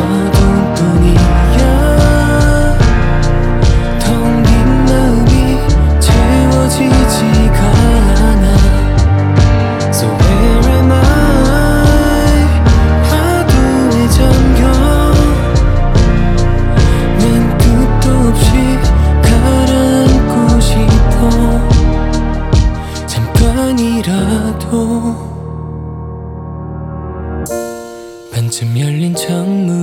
어둠뿐이야. 텅 빈 마음이 채워지지가 않아. So where am I? 파도에 잠겨 난 끝도 없이 가라앉고 싶어. 잠깐이라도 반쯤 열린 창문